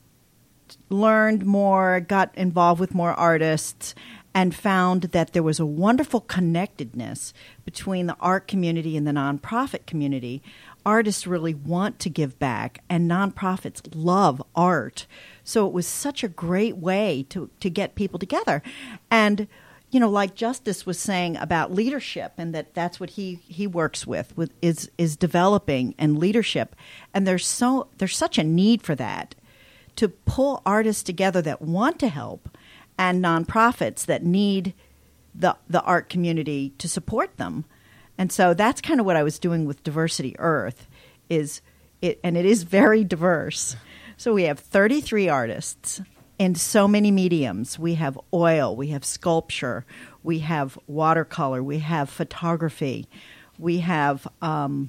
learned more, got involved with more artists, and found that there was a wonderful connectedness between the art community and the nonprofit community. Artists really want to give back, and nonprofits love art. So it was such a great way to, to get people together. And, you know, like Justice was saying about leadership, and that that's what he, he works with, with is is developing and leadership. And there's so there's such a need for that, to pull artists together that want to help, and nonprofits that need the the art community to support them. And so that's kind of what I was doing with Diversity Earth, is it, and it is very diverse. So we have thirty-three artists in so many mediums. We have oil, we have sculpture, we have watercolor, we have photography, we have um,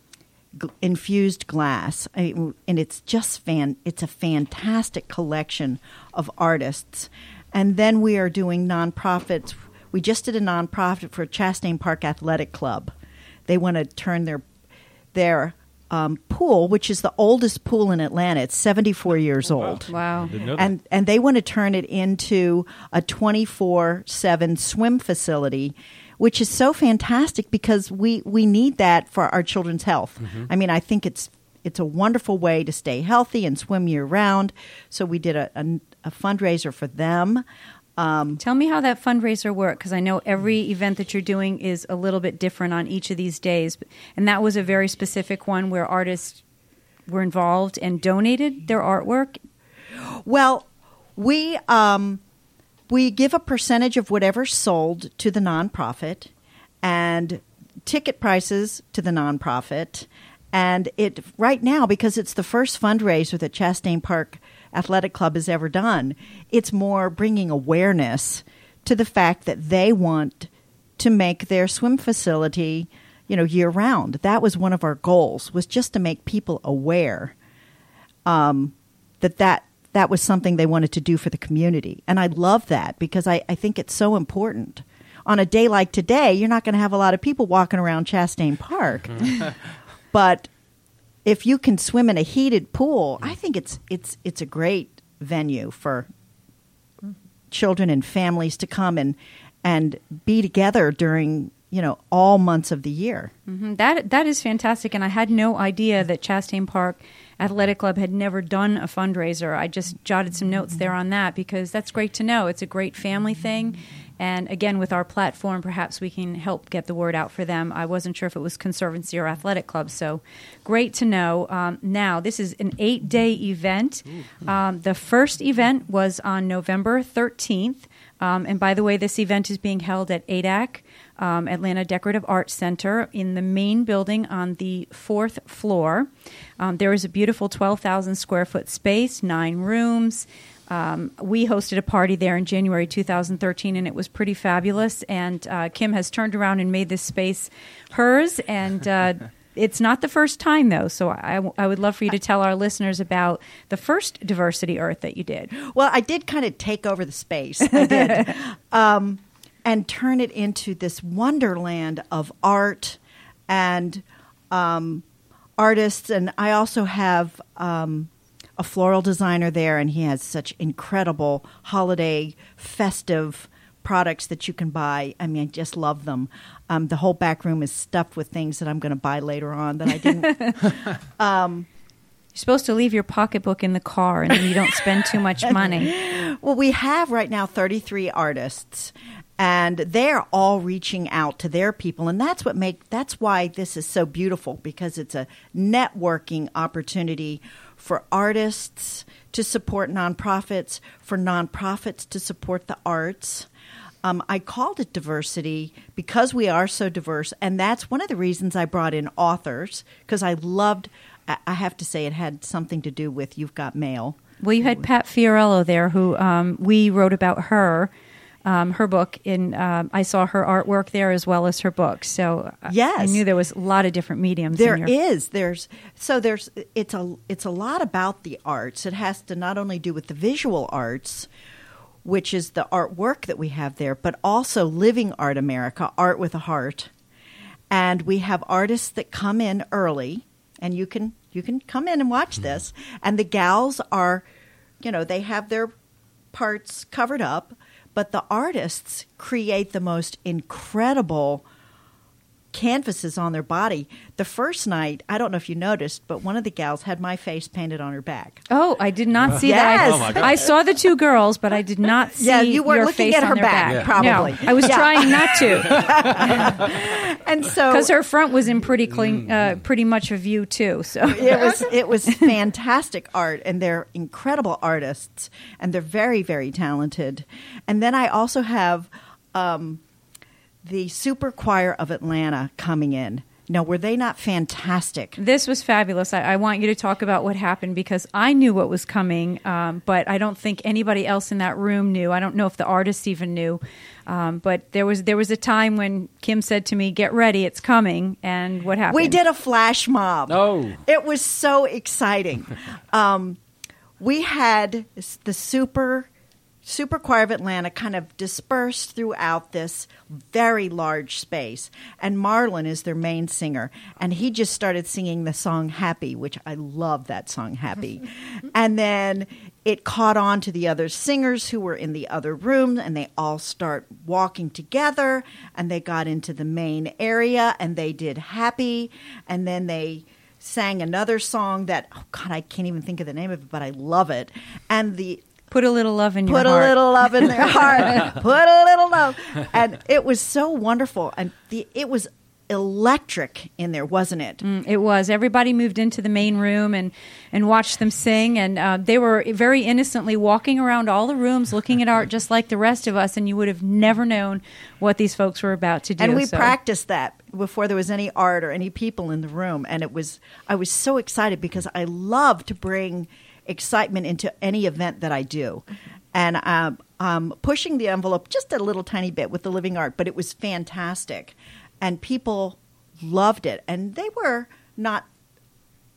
g- infused glass, I, and it's just fan. It's a fantastic collection of artists. And then we are doing nonprofits. We just did a nonprofit for Chastain Park Athletic Club. They want to turn their their um, pool, which is the oldest pool in Atlanta. It's seventy-four years old. Wow. Didn't know that. And and they want to turn it into a twenty-four seven swim facility, which is so fantastic because we, we need that for our children's health. Mm-hmm. I mean, I think it's it's a wonderful way to stay healthy and swim year-round. So we did a, a, a fundraiser for them. Um, Tell me how that fundraiser worked, because I know every event that you're doing is a little bit different on each of these days. And that was a very specific one where artists were involved and donated their artwork. Well, we um, we give a percentage of whatever's sold to the nonprofit, and ticket prices to the nonprofit. And it right now, because it's the first fundraiser that Chastain Park Athletic Club has ever done, it's more bringing awareness to the fact that they want to make their swim facility, you know, year round. That was one of our goals, was just to make people aware um, that that that was something they wanted to do for the community. And I love that because I, I think it's so important. On a day like today, you're not going to have a lot of people walking around Chastain Park. But if you can swim in a heated pool, I think it's it's it's a great venue for children and families to come and and be together during, you know, all months of the year. Mm-hmm. That that is fantastic, and I had no idea that Chastain Park Athletic Club had never done a fundraiser. I just jotted some notes there on that because that's great to know. It's a great family thing. And again, with our platform, perhaps we can help get the word out for them. I wasn't sure if it was Conservancy or Athletic Club, so great to know. Um, now, this is an eight-day event. Um, the first event was on November thirteenth. Um, and by the way, this event is being held at A D A C, um, Atlanta Decorative Arts Center, in the main building on the fourth floor. Um, there is a beautiful twelve thousand square foot space, nine rooms. Um, we hosted a party there in January two thousand thirteen, and it was pretty fabulous. And uh, Kim has turned around and made this space hers. And uh, it's not the first time, though. So I, I would love for you to tell our listeners about the first Diversity Earth that you did. Well, I did kind of take over the space. I did. um, and turn it into this wonderland of art and um, artists. And I also have Um, a floral designer there, and he has such incredible holiday festive products that you can buy. I mean, I just love them. Um, the whole back room is stuffed with things that I'm going to buy later on that I didn't. um, You're supposed to leave your pocketbook in the car, and then you don't spend too much money. Well, we have right now thirty-three artists, and they're all reaching out to their people, and that's what make that's why this is so beautiful, because it's a networking opportunity for artists to support nonprofits, for nonprofits to support the arts. Um, I called it diversity because we are so diverse, and that's one of the reasons I brought in authors, because I loved, I have to say it had something to do with You've Got Mail. Well, you had Pat Fiorello there, who um, we wrote about her, um, her book. In um, I saw her artwork there as well as her book. So yes. I knew there was a lot of different mediums. There in your- is. There's so there's it's a it's a lot about the arts. It has to not only do with the visual arts, which is the artwork that we have there, but also Living Art America, Art with a Heart. And we have artists that come in early, and you can you can come in and watch this. And the gals are, you know, they have their parts covered up, but the artists create the most incredible canvases on their body. The first night, I don't know if you noticed, but one of the gals had my face painted on her back. Oh, I did not see Yes. that. Oh, my God. I saw the two girls, but I did not see Yeah, you weren't your looking face at her on their back, back. probably. No, I was Yeah. trying not to And so because her front was in pretty clean, uh, pretty much a view too. So it was it was fantastic art, and they're incredible artists, and they're very, very talented. And then I also have um, the Super Choir of Atlanta coming in. Now, were they not fantastic? this was fabulous. I, I want you to talk about what happened because I knew what was coming, um, but I don't think anybody else in that room knew. I don't know if the artists even knew. Um, but there was there was a time when Kim said to me, "Get ready, it's coming." And what happened? We did a flash mob. Oh. It was so exciting. um, we had the Super Super Choir of Atlanta kind of dispersed throughout this very large space. And Marlon is their main singer. And he just started singing the song Happy, which I love that song, Happy. And then it caught on to the other singers who were in the other room, and they all start walking together, and they got into the main area, and they did Happy, and then they sang another song that, oh God, I can't even think of the name of it, but I love it. And the Put a little love in your Put heart. a little love in their heart. Put a little love. And it was so wonderful. And the, it was electric in there, wasn't it? Mm, it was. Everybody moved into the main room and, and watched them sing. And uh, they were very innocently walking around all the rooms looking at art just like the rest of us. And you would have never known what these folks were about to do. And we so. practiced that before there was any art or any people in the room. And it was, I was so excited because I love to bring excitement into any event that I do. And um, um, pushing the envelope just a little tiny bit with the living art, but it was fantastic. And people loved it. And they were not,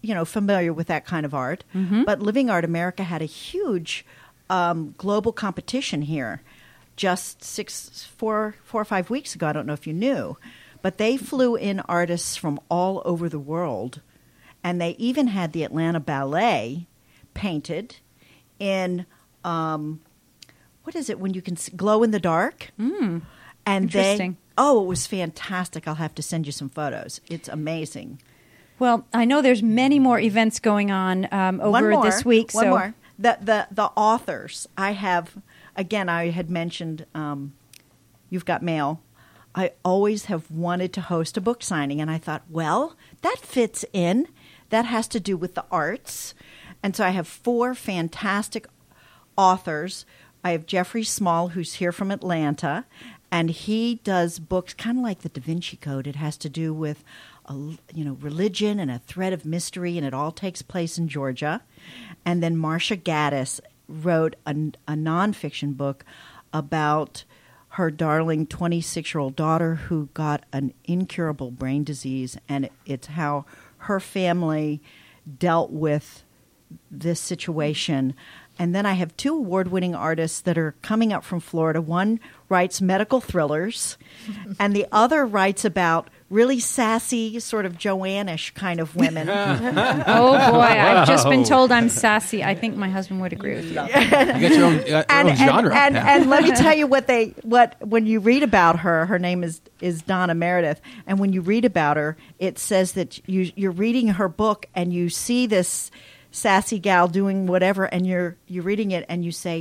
you know, familiar with that kind of art. Mm-hmm. But Living Art America had a huge um, global competition here just six, four, four or five weeks ago. I don't know if you knew. But they flew in artists from all over the world, and they even had the Atlanta Ballet painted in, um, what is it, when you can s- glow in the dark? Mm. And Interesting. they, oh, it was fantastic. I'll have to send you some photos. It's amazing. Well, I know there's many more events going on um, over one more, this week. One so more. The, the, the authors, I have, again, I had mentioned um, You've Got Mail. I always have wanted to host a book signing, and I thought, well, that fits in. That has to do with the arts. And so I have four fantastic authors. I have Jeffrey Small, who's here from Atlanta, and he does books kind of like the Da Vinci Code. It has to do with, a, you know, religion and a thread of mystery, and it all takes place in Georgia. And then Marcia Gaddis wrote a, a nonfiction book about her darling twenty-six-year-old daughter who got an incurable brain disease, and it's how her family dealt with this situation. And then I have two award-winning artists that are coming up from Florida. One writes medical thrillers, and the other writes about really sassy, sort of Joanne-ish kind of women. Oh, boy. I've just been told I'm sassy. I think my husband would agree with you. You got your own, uh, your and, own genre. And, Pat. and, and let me tell you what they what when you read about her, her name is is Donna Meredith, and when you read about her, it says that you you're reading her book and you see this sassy gal doing whatever, and you're you're reading it and you say,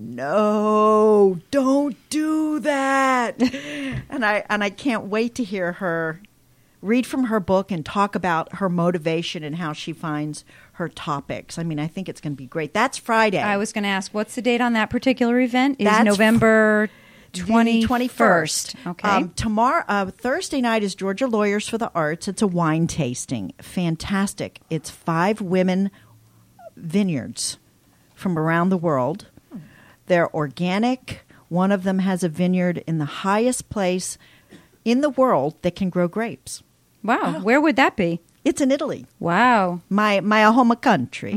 no, don't do that. and I and I can't wait to hear her read from her book and talk about her motivation and how she finds her topics. I mean, I think it's going to be great. That's Friday. I was going to ask, what's the date on that particular event? Is That's November twenty-first. twenty-first. Okay. Um, tomorrow, uh, Thursday night is Georgia Lawyers for the Arts. It's a wine tasting. Fantastic. It's five women vineyards from around the world. They're organic. One of them has a vineyard in the highest place in the world that can grow grapes. Wow. Where would that be? It's in Italy, Wow. my my home country.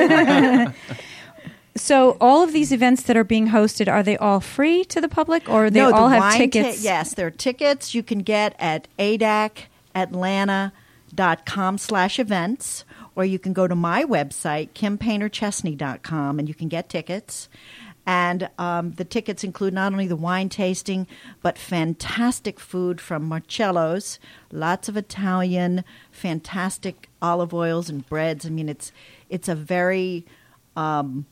So all of these events that are being hosted, are they all free to the public, or they no, all the have wine tickets? ti- yes, there are tickets you can get at a d a c atlanta dot com slash events, or you can go to my website, kim painter chesney dot com, and you can get tickets. And um, the tickets include not only the wine tasting, but fantastic food from Marcello's, lots of Italian, fantastic olive oils and breads. I mean, it's it's a very, um,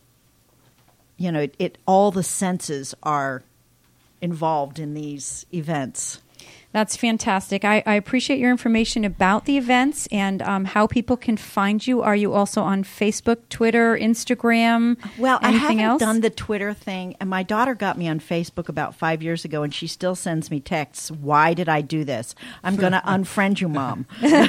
you know, it, it all the senses are involved in these events. That's fantastic. I, I appreciate your information about the events and um, how people can find you. Are you also on Facebook, Twitter, Instagram? Well, I anything haven't else? done the Twitter thing, and my daughter got me on Facebook about five years ago, and she still sends me texts. Why did I do this? I'm going to unfriend you, Mom,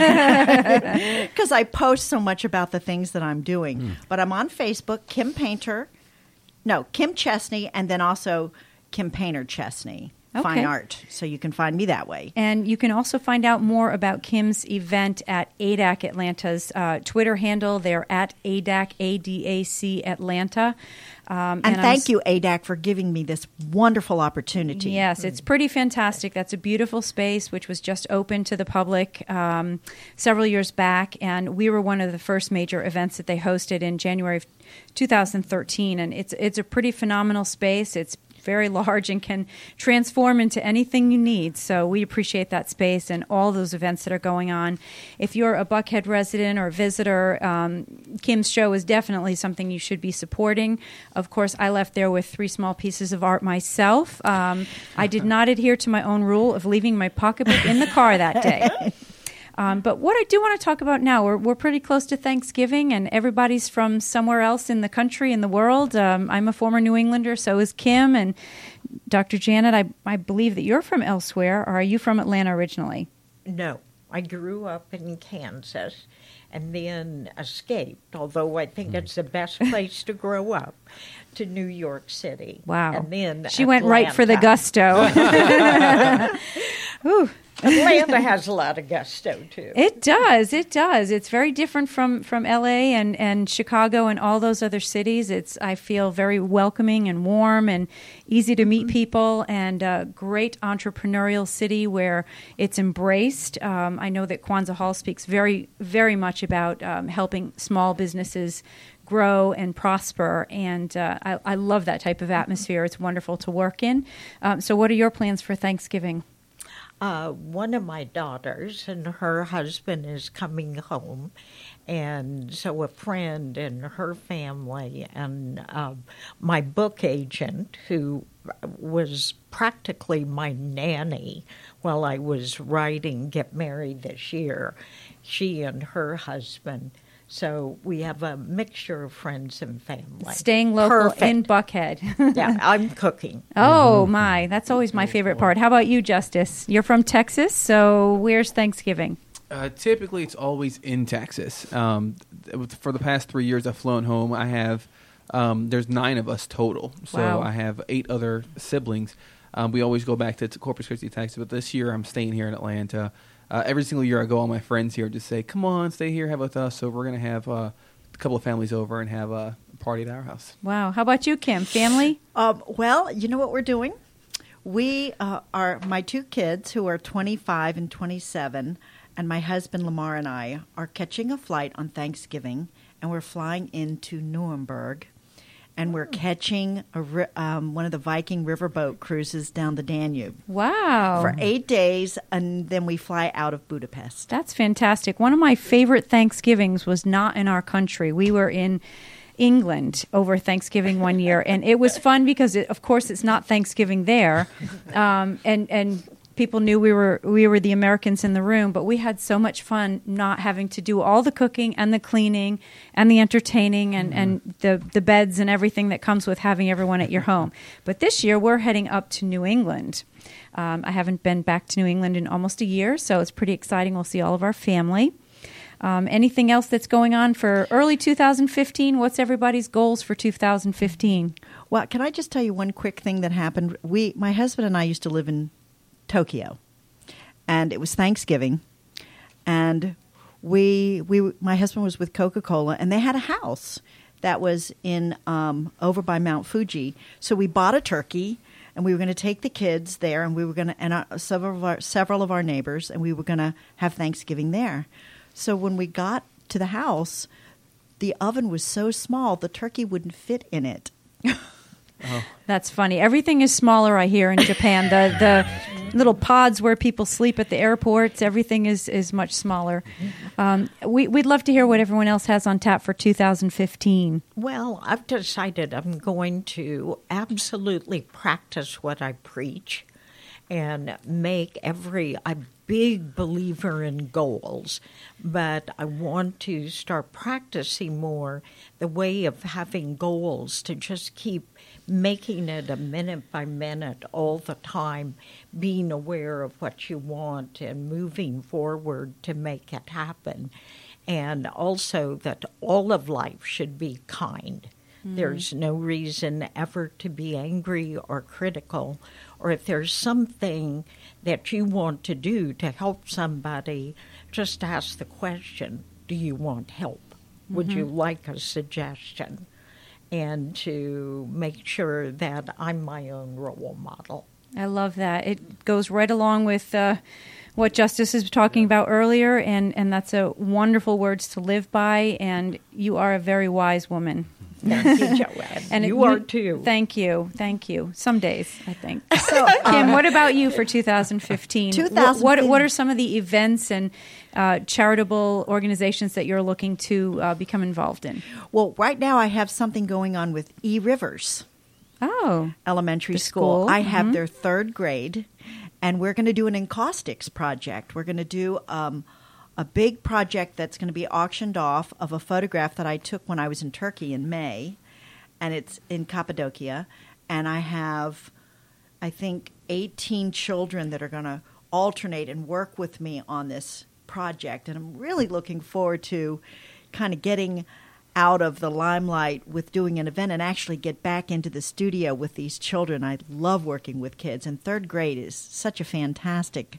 because I post so much about the things that I'm doing. Mm. But I'm on Facebook, Kim Painter, no, Kim Chesney, and then also Kim Painter Chesney. Okay. Fine art, so you can find me that way. And you can also find out more about Kim's event at A D A C Atlanta's uh, Twitter handle. They're at A D A C, A D A C Atlanta. Um, and, and thank I'm, you, A D A C, for giving me this wonderful opportunity. Yes, it's pretty fantastic. That's a beautiful space, which was just opened to the public um, several years back. And we were one of the first major events that they hosted in January of two thousand thirteen. And it's it's a pretty phenomenal space. It's very large and can transform into anything you need. So we appreciate that space and all those events that are going on. If you're a Buckhead resident or visitor, um, Kim's show is definitely something you should be supporting. Of course, I left there with three small pieces of art myself. Um, I did not adhere to my own rule of leaving my pocketbook in the car that day. Um, but what I do want to talk about now, we're, we're pretty close to Thanksgiving, and everybody's from somewhere else in the country, in the world. Um, I'm a former New Englander, so is Kim. And Doctor Janet, I, I believe that you're from elsewhere. Or are you from Atlanta originally? No, I grew up in Kansas and then escaped, although I think it's the best place to grow up, to New York City. Wow. And then she went right for the gusto. Whew. Atlanta has a lot of gusto, too. It does. It does. It's very different from, from L A and, and Chicago and all those other cities. It's I feel very welcoming and warm and easy to meet people, and a great entrepreneurial city where it's embraced. Um, I know that Kwanzaa Hall speaks very, very much about um, helping small businesses grow and prosper, and uh, I, I love that type of atmosphere. It's wonderful to work in. Um, so what are your plans for Thanksgiving? Uh, one of my daughters and her husband is coming home, and so a friend and her family and uh, my book agent, who was practically my nanny while I was writing Get Married This Year, she and her husband. So we have a mixture of friends and family. Staying local Perfect. in Buckhead. Yeah, I'm cooking. Oh, my. That's always my favorite part. How about you, Justice? You're from Texas, so where's Thanksgiving? Uh, typically, it's always in Texas. Um, th- for the past three years, I've flown home. I have, um, there's nine of us total. So Wow. I have eight other siblings. Um, we always go back to, to Corpus Christi, Texas, but this year I'm staying here in Atlanta. Uh, every single year I go, all my friends here just say, come on, stay here, have with us. So we're going to have uh, a couple of families over and have a party at our house. Wow. How about you, Kim? Family? Um, well, you know what we're doing? We uh, are, my two kids, who are twenty-five and twenty-seven, and my husband Lamar and I are catching a flight on Thanksgiving, and we're flying into Nuremberg, and we're catching a, ri- um, one of the Viking riverboat cruises down the Danube Wow. for eight days, and then we fly out of Budapest. That's fantastic. One of my favorite Thanksgivings was not in our country. We were in England over Thanksgiving one year, and it was fun because, it, of course, it's not Thanksgiving there, um, and and people knew we were we were the Americans in the room. But we had so much fun not having to do all the cooking and the cleaning and the entertaining and, mm-hmm. and the the beds and everything that comes with having everyone at your home. But this year we're heading up to New England. Um, I haven't been back to New England in almost a year, so it's pretty exciting. We'll see all of our family. Um, anything else that's going on for early two thousand fifteen? What's everybody's goals for two thousand fifteen? Well, can I just tell you one quick thing that happened? We, my husband and I used to live in Tokyo, and it was Thanksgiving, and we, we, my husband was with Coca-Cola, and they had a house that was in um, over by Mount Fuji. So we bought a turkey, and we were going to take the kids there, and we were going to, and our, several of our several of our neighbors, and we were going to have Thanksgiving there. So when we got to the house, the oven was so small, the turkey wouldn't fit in it. Oh. That's funny. Everything is smaller, I hear, in Japan. The the little pods where people sleep at the airports, everything is, is much smaller. Um, we, we'd love to hear what everyone else has on tap for two thousand fifteen. Well, I've decided I'm going to absolutely practice what I preach and make every... I'm a big believer in goals, but I want to start practicing more the way of having goals, to just keep making it a minute by minute all the time, being aware of what you want and moving forward to make it happen. And also that all of life should be kind. Mm-hmm. There's no reason ever to be angry or critical. Or if there's something that you want to do to help somebody, just ask the question, do you want help? Mm-hmm. Would you like a suggestion? And to make sure that I'm my own role model. I love that. It goes right along with uh, what Justice was talking about earlier, and, and that's a wonderful words to live by, and you are a very wise woman. Thank you, Joanne. And you it, are too. Thank you. Thank you. Some days, I think. So, Kim, what about you for two thousand fifteen? two thousand fifteen. What, what are some of the events and uh, charitable organizations that you're looking to uh, become involved in? Well, right now I have something going on with E. Rivers Oh. Elementary The School. school. I have Mhm. their third grade, and we're going to do an encaustics project. We're going to do um, a big project that's going to be auctioned off of a photograph that I took when I was in Turkey in May, and it's in Cappadocia. And I have, I think, eighteen children that are going to alternate and work with me on this project. And I'm really looking forward to kind of getting out of the limelight with doing an event and actually get back into the studio with these children. I love working with kids, and third grade is such a fantastic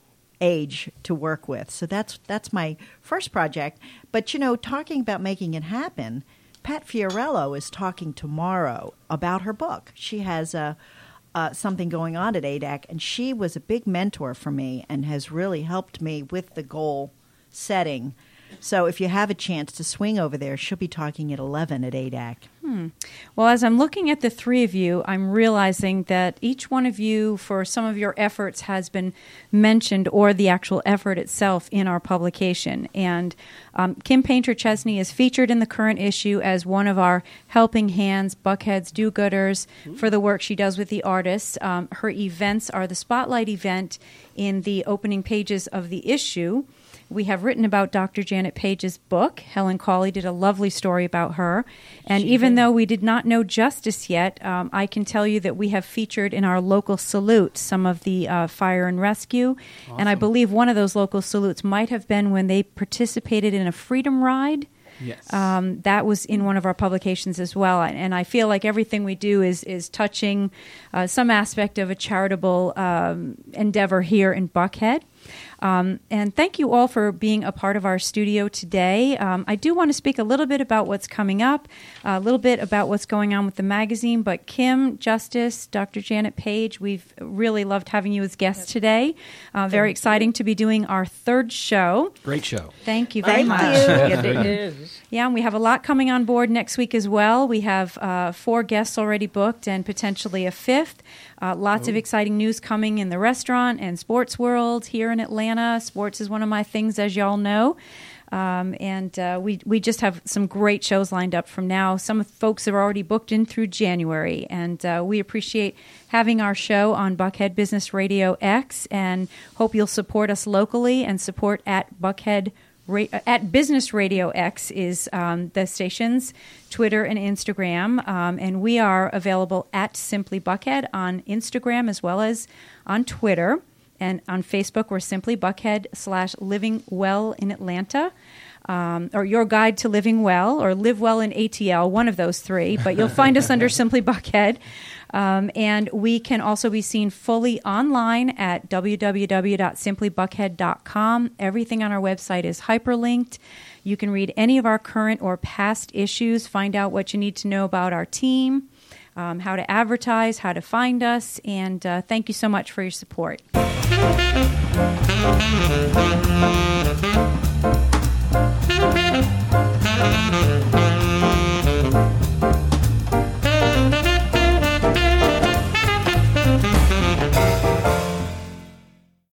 age to work with. So that's that's my first project. But, you know, talking about making it happen, Pat Fiorello is talking tomorrow about her book. She has a uh, something going on at A D A C, and she was a big mentor for me and has really helped me with the goal setting. So if you have a chance to swing over there, she'll be talking at eleven at A D A C. Hmm. Well, as I'm looking at the three of you, I'm realizing that each one of you, for some of your efforts, has been mentioned, or the actual effort itself, in our publication. And um, Kim Painter-Chesney is featured in the current issue as one of our helping hands, Buckhead's do-gooders, for the work she does with the artists. Um, her events are the Spotlight event in the opening pages of the issue. We have written about Doctor Janet Page's book. Helen Cawley did a lovely story about her. And she even did. Though we did not know justice yet, um, I can tell you that we have featured in our local salute some of the uh, fire and rescue. Awesome. And I believe one of those local salutes might have been when they participated in a freedom ride. Yes. Um, that was in one of our publications as well. And I feel like everything we do is, is touching uh, some aspect of a charitable um, endeavor here in Buckhead. Um, and thank you all for being a part of our studio today. Um, I do want to speak a little bit about what's coming up, a little bit about what's going on with the magazine. But Kim, Justice, Doctor Janet Page, we've really loved having you as guests today. Uh, very exciting to be doing our third show. Great show. Thank you very Thank much. you. It is. Yeah, and we have a lot coming on board next week as well. We have uh, four guests already booked and potentially a fifth. Uh, lots Ooh. of exciting news coming in the restaurant and sports world here in Atlanta. Sports is one of my things, as y'all know. Um, and uh, we, we just have some great shows lined up from now. Some folks are already booked in through January. And uh, we appreciate having our show on Buckhead Business Radio X, and hope you'll support us locally and support at Buckhead Ra- at Business Radio X is um, the station's Twitter and Instagram, um, and we are available at Simply Buckhead on Instagram as well as on Twitter, and on Facebook we're Simply Buckhead slash Living Well in Atlanta, um, or Your Guide to Living Well, or Live Well in A T L, one of those three, but you'll find us under Simply Buckhead. Um, and we can also be seen fully online at w w w dot simply buckhead dot com. Everything on our website is hyperlinked. You can read any of our current or past issues, find out what you need to know about our team, um, how to advertise, how to find us, and uh, thank you so much for your support.